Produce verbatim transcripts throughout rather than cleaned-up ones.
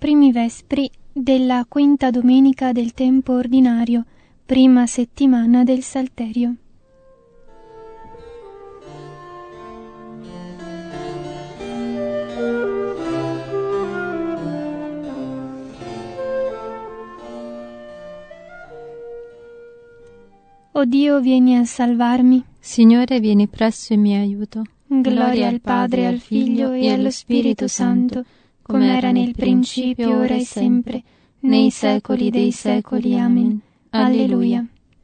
primi vespri della quinta domenica del tempo ordinario, prima settimana del Salterio. O Dio, vieni a salvarmi. Signore, vieni presso in mio aiuto. Gloria al Padre, al Figlio e allo Spirito Santo, come era nel principio, ora e sempre, nei secoli dei secoli. Amen. Alleluia.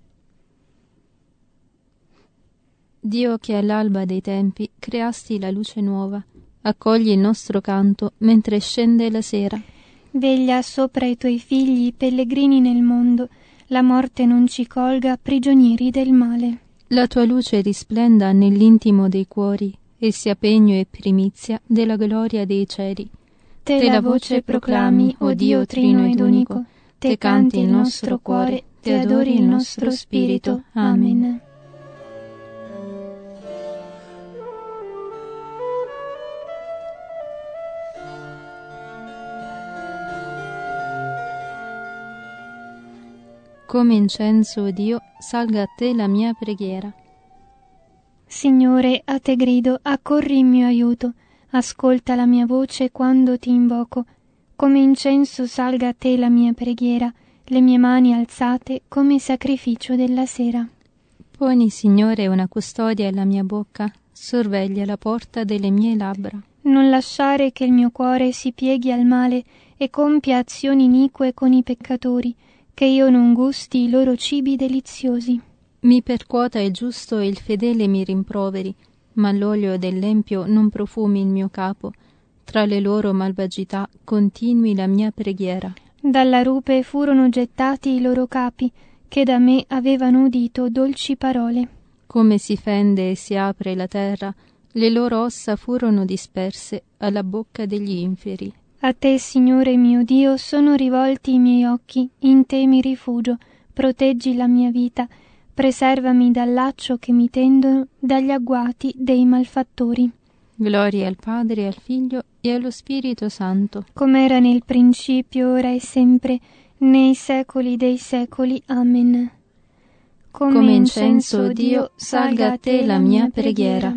Dio, che all'alba dei tempi creasti la luce nuova, accogli il nostro canto mentre scende la sera. Veglia sopra i tuoi figli pellegrini nel mondo, la morte non ci colga prigionieri del male. La tua luce risplenda nell'intimo dei cuori e sia pegno e primizia della gloria dei cieli. Te, te la voce proclami, o Dio trino ed unico, te canti il nostro cuore, te adori il nostro spirito. Amen. Come incenso, o Dio, salga a te la mia preghiera. Signore, a te grido, accorri in mio aiuto, ascolta la mia voce quando ti invoco. Come incenso salga a te la mia preghiera, le mie mani alzate come sacrificio della sera. Poni, Signore, una custodia alla mia bocca, sorveglia la porta delle mie labbra. Non lasciare che il mio cuore si pieghi al male e compia azioni inique con i peccatori, che io non gusti i loro cibi deliziosi. Mi percuota il giusto e il fedele mi rimproveri, ma l'olio dell'empio non profumi il mio capo. Tra le loro malvagità continui la mia preghiera. Dalla rupe furono gettati i loro capi, che da me avevano udito dolci parole. Come si fende e si apre la terra, le loro ossa furono disperse alla bocca degli inferi. A te, Signore mio Dio, sono rivolti i miei occhi, in te mi rifugio, proteggi la mia vita, preservami dal laccio che mi tendono, dagli agguati dei malfattori. Gloria al Padre, al Figlio e allo Spirito Santo, come era nel principio, ora e sempre, nei secoli dei secoli. Amen. Come, come incenso, o Dio, salga a te la mia preghiera.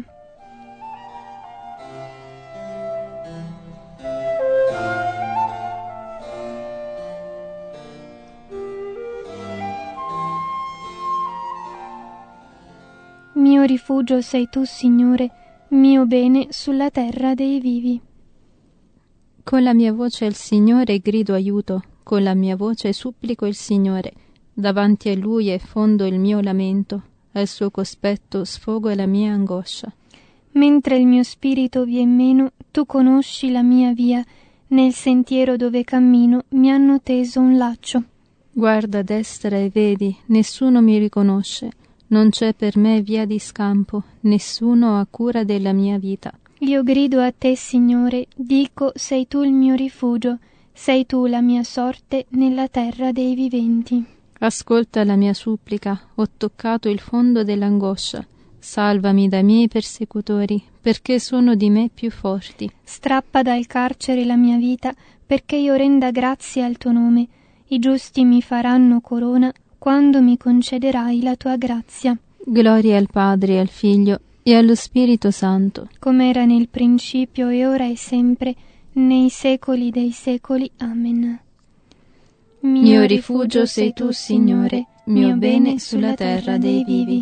Mio rifugio sei tu, Signore, mio bene sulla terra dei vivi. Con la mia voce al Signore grido aiuto, con la mia voce supplico il Signore. Davanti a Lui è fondo il mio lamento, al suo cospetto sfogo la mia angoscia. Mentre il mio spirito vien meno, tu conosci la mia via, nel sentiero dove cammino mi hanno teso un laccio. Guarda a destra e vedi, nessuno mi riconosce. Non c'è per me via di scampo, nessuno ha cura della mia vita. Io grido a te, Signore, dico, sei tu il mio rifugio, sei tu la mia sorte nella terra dei viventi. Ascolta la mia supplica, ho toccato il fondo dell'angoscia. Salvami dai miei persecutori, perché sono di me più forti. Strappa dal carcere la mia vita, perché io renda grazie al tuo nome. I giusti mi faranno corona, quando mi concederai la tua grazia. Gloria al Padre, al Figlio e allo Spirito Santo, come era nel principio e ora e sempre, nei secoli dei secoli. Amen. Mio, mio rifugio sei tu, Signore, mio bene sulla terra dei vivi.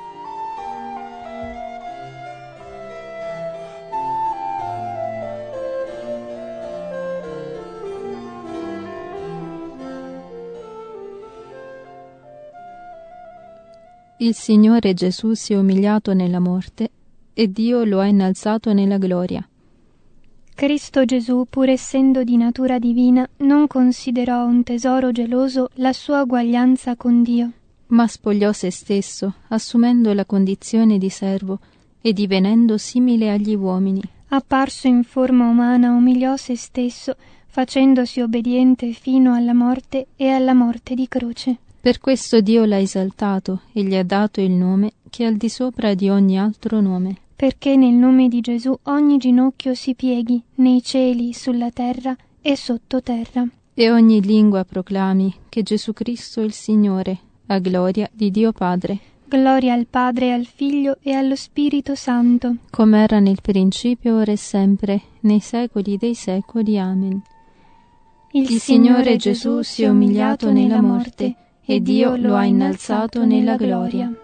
Il Signore Gesù si è umiliato nella morte e Dio lo ha innalzato nella gloria. Cristo Gesù, pur essendo di natura divina, non considerò un tesoro geloso la sua uguaglianza con Dio, ma spogliò se stesso, assumendo la condizione di servo e divenendo simile agli uomini. Apparso in forma umana, umiliò se stesso, facendosi obbediente fino alla morte e alla morte di croce. Per questo Dio l'ha esaltato e gli ha dato il nome che è al di sopra di ogni altro nome. Perché nel nome di Gesù ogni ginocchio si pieghi, nei cieli, sulla terra e sottoterra. E ogni lingua proclami che Gesù Cristo è il Signore, a gloria di Dio Padre. Gloria al Padre, al Figlio e allo Spirito Santo, come era nel principio, ora e sempre, nei secoli dei secoli. Amen. Il, Il Signore Gesù si è umiliato nella morte, e Dio lo ha innalzato nella gloria.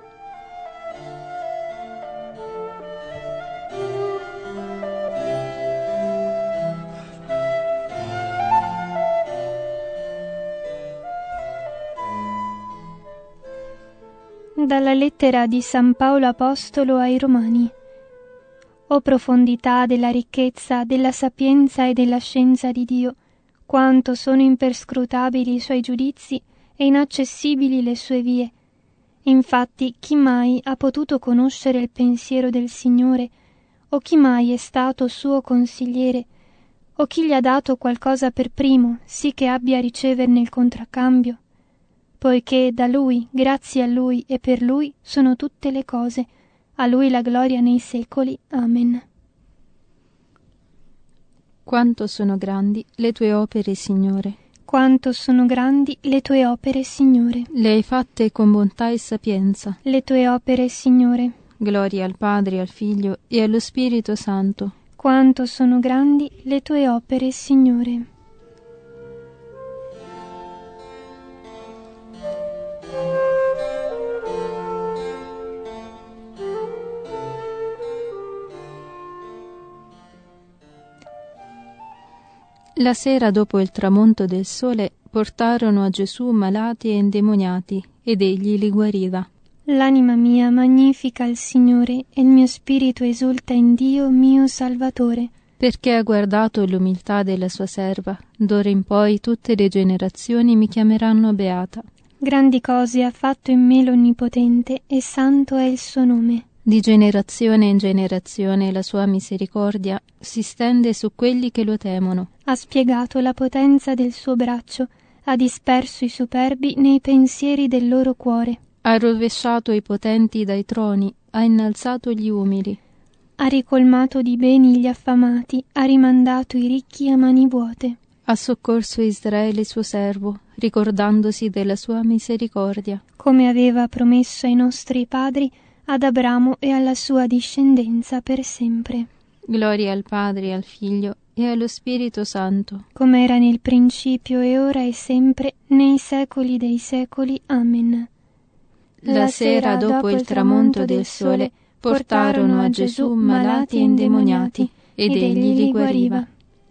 Dalla lettera di San Paolo Apostolo ai Romani. O profondità della ricchezza, della sapienza e della scienza di Dio, quanto sono imperscrutabili i suoi giudizi e inaccessibili le sue vie. Infatti, chi mai ha potuto conoscere il pensiero del Signore, o chi mai è stato suo consigliere, o chi gli ha dato qualcosa per primo, sì che abbia a riceverne il contraccambio? Poiché da Lui, grazie a Lui e per Lui sono tutte le cose, a Lui la gloria nei secoli. Amen. Quanto sono grandi le tue opere, Signore. Quanto sono grandi le tue opere, Signore. Le hai fatte con bontà e sapienza. Le tue opere, Signore. Gloria al Padre, al Figlio e allo Spirito Santo. Quanto sono grandi le tue opere, Signore. La sera dopo il tramonto del sole portarono a Gesù malati e indemoniati, ed egli li guariva. L'anima mia magnifica il Signore, e il mio spirito esulta in Dio mio Salvatore. Perché ha guardato l'umiltà della sua serva, d'ora in poi tutte le generazioni mi chiameranno beata. Grandi cose ha fatto in me l'Onnipotente, e santo è il suo nome. Di generazione in generazione la sua misericordia si stende su quelli che lo temono. Ha spiegato la potenza del suo braccio, ha disperso i superbi nei pensieri del loro cuore. Ha rovesciato i potenti dai troni, ha innalzato gli umili. Ha ricolmato di beni gli affamati, ha rimandato i ricchi a mani vuote. Ha soccorso Israele suo servo, ricordandosi della sua misericordia. Come aveva promesso ai nostri padri, ad Abramo e alla sua discendenza per sempre. Gloria al Padre, al Figlio e allo Spirito Santo. Come era nel principio e ora e sempre, nei secoli dei secoli. Amen. La sera dopo il tramonto del sole portarono a Gesù malati e indemoniati, ed egli li guariva.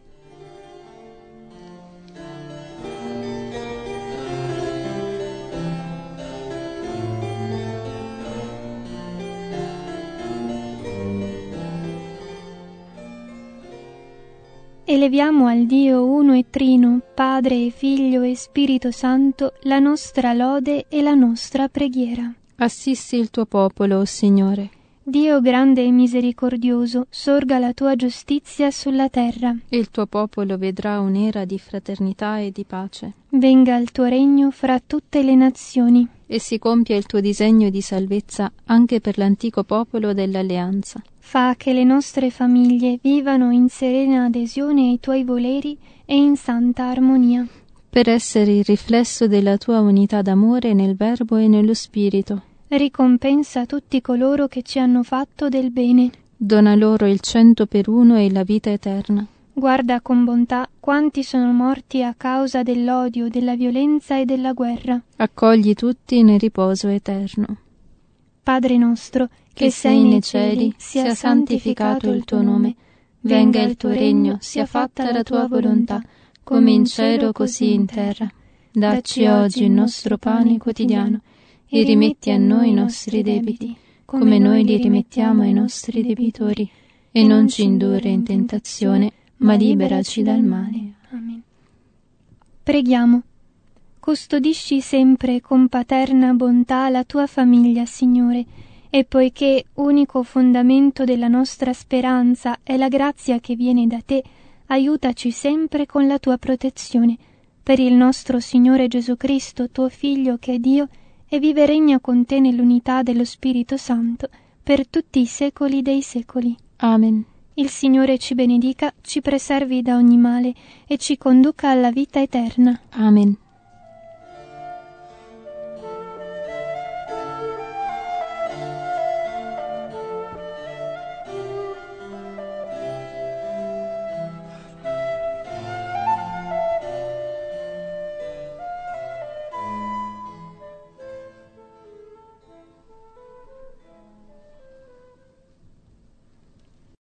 Eleviamo al Dio uno e trino, Padre e Figlio e Spirito Santo, la nostra lode e la nostra preghiera. Assisti il tuo popolo, o Signore. Dio grande e misericordioso, sorga la tua giustizia sulla terra. E il tuo popolo vedrà un'era di fraternità e di pace. Venga il tuo regno fra tutte le nazioni. E si compia il tuo disegno di salvezza anche per l'antico popolo dell'Alleanza. Fa che le nostre famiglie vivano in serena adesione ai tuoi voleri e in santa armonia. Per essere il riflesso della tua unità d'amore nel Verbo e nello Spirito. Ricompensa tutti coloro che ci hanno fatto del bene. Dona loro il cento per uno e la vita eterna. Guarda con bontà quanti sono morti a causa dell'odio, della violenza e della guerra. Accogli tutti nel riposo eterno. Padre nostro, che sei nei cieli, sia santificato il tuo nome. Venga il tuo regno, sia fatta la tua volontà, come in cielo così in terra. Dacci oggi il nostro pane quotidiano, e rimetti a noi i nostri debiti, come noi li rimettiamo ai nostri debitori, e non ci indurre in tentazione, ma liberaci dal male. Amen. Preghiamo. Custodisci sempre con paterna bontà la tua famiglia, Signore, e poiché unico fondamento della nostra speranza è la grazia che viene da te, aiutaci sempre con la tua protezione. Per il nostro Signore Gesù Cristo, tuo Figlio, che è Dio, e vive e regna con te nell'unità dello Spirito Santo, per tutti i secoli dei secoli. Amen. Il Signore ci benedica, ci preservi da ogni male e ci conduca alla vita eterna. Amen.